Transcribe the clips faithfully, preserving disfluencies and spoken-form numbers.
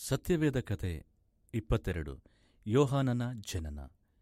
ಸತ್ಯವೇದ ಕಥೆ ಇಪ್ಪತ್ತೆರಡು. ಯೋಹಾನನ ಜನನ.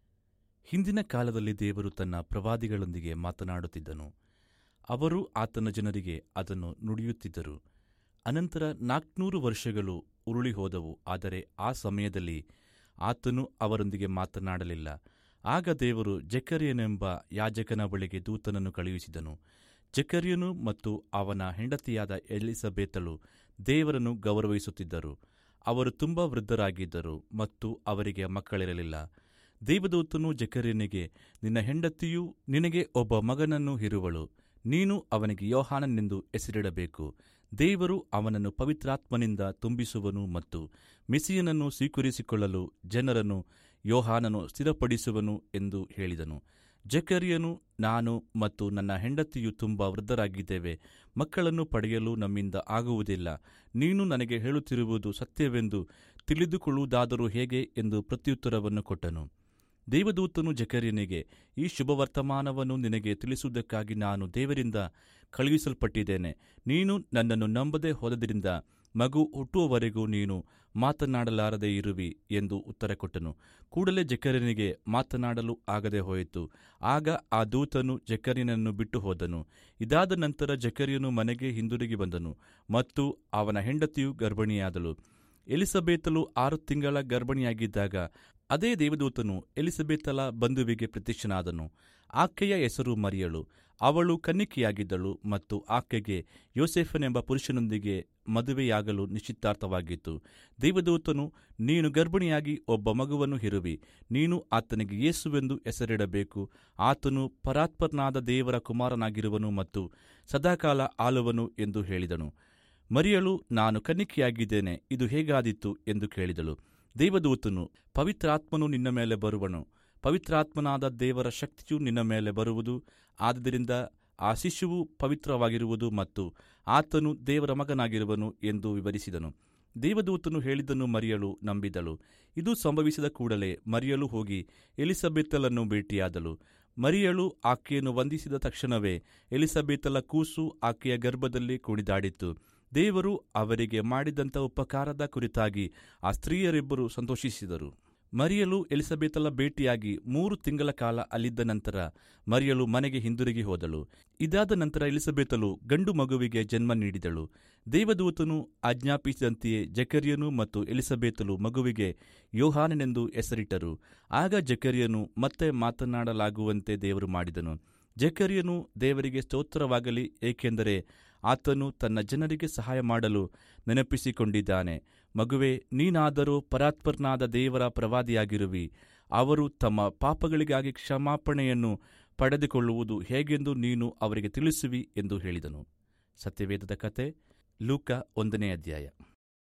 ಹಿಂದಿನ ಕಾಲದಲ್ಲಿ ದೇವರು ತನ್ನ ಪ್ರವಾದಿಗಳೊಂದಿಗೆ ಮಾತನಾಡುತ್ತಿದ್ದನು. ಅವರು ಆತನ ಜನರಿಗೆ ಅದನ್ನು ನುಡಿಯುತ್ತಿದ್ದರು. ಅನಂತರ ನಾಲ್ಕುನೂರು ವರ್ಷಗಳು ಉರುಳಿ ಹೋದವು. ಆದರೆ ಆ ಸಮಯದಲ್ಲಿ ಆತನು ಅವರೊಂದಿಗೆ ಮಾತನಾಡಲಿಲ್ಲ. ಆಗ ದೇವರು ಜಕರೀಯನೆಂಬ ಯಾಜಕನ ಬಳಿಗೆ ದೂತನನ್ನು ಕಳುಹಿಸಿದನು. ಜಕರೀಯನು ಮತ್ತು ಅವನ ಹೆಂಡತಿಯಾದ ಎಲಿಸಬೇತಳು ದೇವರನ್ನು ಗೌರವಿಸುತ್ತಿದ್ದರು. ಅವರು ತುಂಬಾ ವೃದ್ಧರಾಗಿದ್ದರು ಮತ್ತು ಅವರಿಗೆ ಮಕ್ಕಳಿರಲಿಲ್ಲ. ದೇವದೂತನು ಜಕರೀಯನಿಗೆ, ನಿನ್ನ ಹೆಂಡತಿಯು ನಿನಗೆ ಒಬ್ಬ ಮಗನನ್ನು ಹೆರುವಳು. ನೀನು ಅವನಿಗೆ ಯೋಹಾನನೆಂದು ಹೆಸರಿಡಬೇಕು. ದೇವರು ಅವನನ್ನು ಪವಿತ್ರಾತ್ಮನಿಂದ ತುಂಬಿಸುವನು ಮತ್ತು ಮೆಸ್ಸೀಯನನ್ನು ಸ್ವೀಕರಿಸಿಕೊಳ್ಳಲು ಜನರನ್ನು ಯೋಹಾನನು ಸ್ಥಿರಪಡಿಸುವನು ಎಂದು ಹೇಳಿದನು. ಜಕರೀಯನು, ನಾನು ಮತ್ತು ನನ್ನ ಹೆಂಡತಿಯು ತುಂಬಾ ವೃದ್ಧರಾಗಿದ್ದೇವೆ, ಮಕ್ಕಳನ್ನು ಪಡೆಯಲು ನಮ್ಮಿಂದ ಆಗುವುದಿಲ್ಲ. ನೀನು ನನಗೆ ಹೇಳುತ್ತಿರುವುದು ಸತ್ಯವೆಂದು ತಿಳಿದುಕೊಳ್ಳುವುದಾದರೂ ಹೇಗೆ ಎಂದು ಪ್ರತ್ಯುತ್ತರವನ್ನು ಕೊಟ್ಟನು. ದೇವದೂತನು ಜಕರೀಯನಿಗೆ, ಈ ಶುಭವರ್ತಮಾನವನ್ನು ನಿನಗೆ ತಿಳಿಸುವುದಕ್ಕಾಗಿ ನಾನು ದೇವರಿಂದ ಕಳುಹಿಸಲ್ಪಟ್ಟಿದ್ದೇನೆ. ನೀನು ನನ್ನನ್ನು ನಂಬದೆ ಹೋದದ್ದರಿಂದ ಮಗು ಹುಟ್ಟುವವರೆಗೂ ನೀನು ಮಾತನಾಡಲಾರದೆ ಇರುವಿ ಎಂದು ಉತ್ತರ ಕೊಟ್ಟನು. ಕೂಡಲೇ ಜಕರೀಯನಿಗೆ ಮಾತನಾಡಲು ಆಗದೆ ಹೋಯಿತು. ಆಗ ಆ ದೂತನು ಜಕರೀಯನನ್ನು ಬಿಟ್ಟು ಹೋದನು. ಇದಾದ ನಂತರ ಜಕರೀಯನು ಮನೆಗೆ ಹಿಂದಿರುಗಿ ಬಂದನು ಮತ್ತು ಅವನ ಹೆಂಡತಿಯು ಗರ್ಭಿಣಿಯಾದಳು. ಎಲಿಸಬೇತಳು ಆರು ತಿಂಗಳ ಗರ್ಭಿಣಿಯಾಗಿದ್ದಾಗ ಅದೇ ದೇವದೂತನು ಎಲಿಸಬೇತಳ ಬಂಧುವಿಗೆ ಪ್ರತ್ಯಕ್ಷನಾದನು. ಆಕೆಯ ಹೆಸರು ಮರಿಯಳು. ಅವಳು ಕನ್ನಿಕೆಯಾಗಿದ್ದಳು ಮತ್ತು ಆಕೆಗೆ ಯೋಸೇಫನೆಂಬ ಪುರುಷನೊಂದಿಗೆ ಮದುವೆಯಾಗಲು ನಿಶ್ಚಿತಾರ್ಥವಾಗಿತ್ತು. ದೇವದೂತನು, ನೀನು ಗರ್ಭಿಣಿಯಾಗಿ ಒಬ್ಬ ಮಗುವನ್ನು ಹೆರುವಿ. ನೀನು ಆತನಿಗೆ ಯೇಸುವೆಂದು ಹೆಸರಿಡಬೇಕು. ಆತನು ಪರಾತ್ಪರನಾದ ದೇವರ ಕುಮಾರನಾಗಿರುವನು ಮತ್ತು ಸದಾಕಾಲ ಆಳುವನು ಎಂದು ಹೇಳಿದನು. ಮರಿಯಳು, ನಾನು ಕನ್ನಿಕೆಯಾಗಿದ್ದೇನೆ, ಇದು ಹೇಗಾದೀತು ಎಂದು ಕೇಳಿದಳು. ದೇವದೂತನು, ಪವಿತ್ರಾತ್ಮನು ನಿನ್ನ ಮೇಲೆ ಬರುವನು, ಪವಿತ್ರಾತ್ಮನಾದ ದೇವರ ಶಕ್ತಿಯು ನಿನ್ನ ಮೇಲೆ ಬರುವುದು. ಆದ್ದರಿಂದ ಆ ಶಿಶುವು ಪವಿತ್ರವಾಗಿರುವುದು ಮತ್ತು ಆತನು ದೇವರ ಮಗನಾಗಿರುವನು ಎಂದು ವಿವರಿಸಿದನು. ದೇವದೂತನು ಹೇಳಿದ್ದನ್ನು ಮರಿಯಳು ನಂಬಿದಳು. ಇದು ಸಂಭವಿಸಿದ ಕೂಡಲೇ ಮರಿಯಳು ಹೋಗಿ ಎಲಿಸಬೇತಳನ್ನು ಭೇಟಿಯಾದಳು. ಮರಿಯಳು ಆಕೆಯನ್ನು ವಂದಿಸಿದ ತಕ್ಷಣವೇ ಎಲಿಸಬೇತಳ ಕೂಸು ಆಕೆಯ ಗರ್ಭದಲ್ಲಿ ಕುಣಿದಾಡಿತು. ದೇವರು ಅವರಿಗೆ ಮಾಡಿದಂಥ ಉಪಕಾರದ ಕುರಿತಾಗಿ ಆ ಸ್ತ್ರೀಯರಿಬ್ಬರು ಸಂತೋಷಿಸಿದರು. ಮರಿಯಳು ಎಲಿಸಬೇತಳ ಭೇಟಿಯಾಗಿ ಮೂರು ತಿಂಗಳ ಕಾಲ ಅಲ್ಲಿದ್ದ ನಂತರ ಮರಿಯಳು ಮನೆಗೆ ಹಿಂದಿರುಗಿ ಹೋದಳು. ಇದಾದ ನಂತರ ಎಲಿಸಬೇತಳು ಗಂಡು ಮಗುವಿಗೆ ಜನ್ಮ ನೀಡಿದಳು. ದೇವದೂತನು ಆಜ್ಞಾಪಿಸಿದಂತೆಯೇ ಜಕರೀಯನು ಮತ್ತು ಎಲಿಸಬೇತಳು ಮಗುವಿಗೆ ಯೋಹಾನನೆಂದು ಹೆಸರಿಟ್ಟರು. ಆಗ ಜಕರೀಯನು ಮತ್ತೆ ಮಾತನಾಡಲಾಗುವಂತೆ ದೇವರು ಮಾಡಿದನು. ಜಕರೀಯನು ದೇವರಿಗೆ ಸ್ತೋತ್ರವಾಗಲಿ, ಏಕೆಂದರೆ ಆತನು ತನ್ನ ಜನರಿಗೆ ಸಹಾಯ ಮಾಡಲು ನೆನಪಿಸಿಕೊಂಡಿದ್ದಾನೆ. ಮಗುವೆ, ನೀನಾದರೂ ಪರಾತ್ಪರನಾದ ದೇವರ ಪ್ರವಾದಿಯಾಗಿರುವಿ. ಅವರು ತಮ್ಮ ಪಾಪಗಳಿಗಾಗಿ ಕ್ಷಮಾಪಣೆಯನ್ನು ಪಡೆದುಕೊಳ್ಳುವುದು ಹೇಗೆಂದು ನೀನು ಅವರಿಗೆ ತಿಳಿಸುವಿ ಎಂದು ಹೇಳಿದನು. ಸತ್ಯವೇದದ ಕತೆ ಲೂಕ ಒಂದನೇ ಅಧ್ಯಾಯ.